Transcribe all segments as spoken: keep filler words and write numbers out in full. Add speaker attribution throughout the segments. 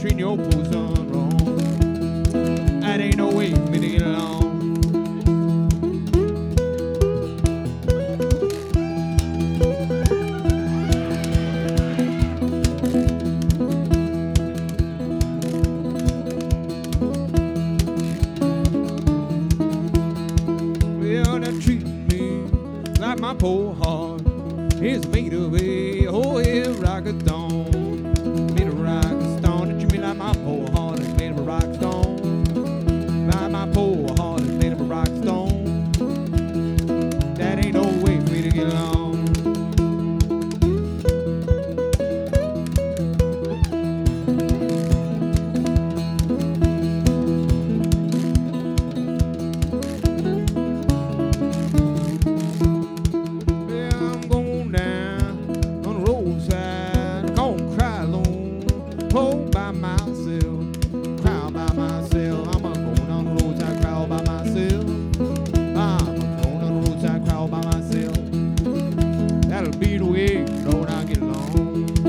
Speaker 1: treating your poor son wrong. That ain't no way for me to get along. Well, they're treating me like my poor heart is made of a oh yeah, rock of stone. Made of rock of stone. They treat me like my poor heart is made of a rock stone. Like my poor heart is made of a rock stone. That ain't no way for me to get along. All by myself, cry by myself. I'm a going on the roadside, cry all by myself. I'm a going on the roadside, cry all by myself. That'll be the way, Lord, I get along.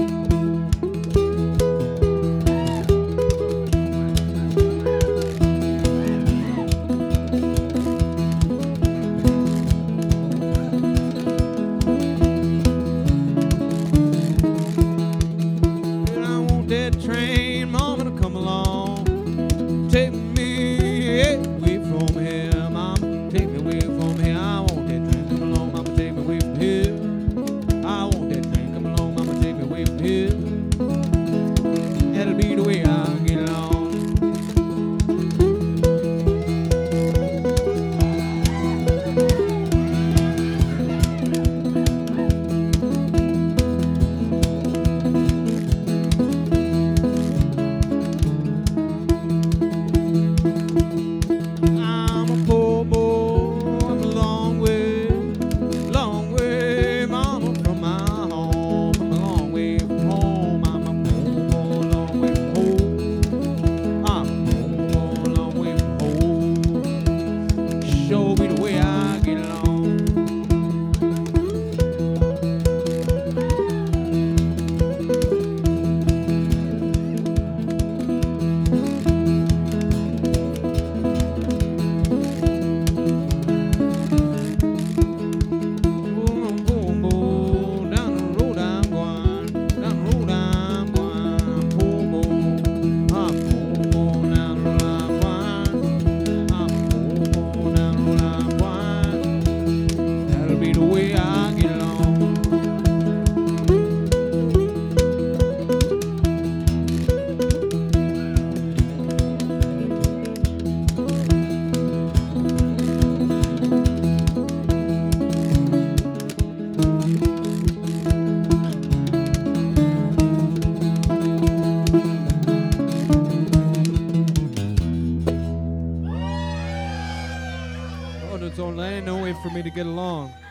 Speaker 1: Train, mama, to come along. Take me away from here, mama. Take me away from here. I want that train come along, mama. Take me away from here. I want that train come along, mama. Take me away from here. That'll be the way I get along. Show me the way I get along. Boom, boom, boom, down the road I'm going, down the road I'm going, boom, boom, I'm boom, boom, down the road I'm going, I'm boom, boom, down the road I'm going. That'll be the way I get along. Oh, there's only no way for me to get along.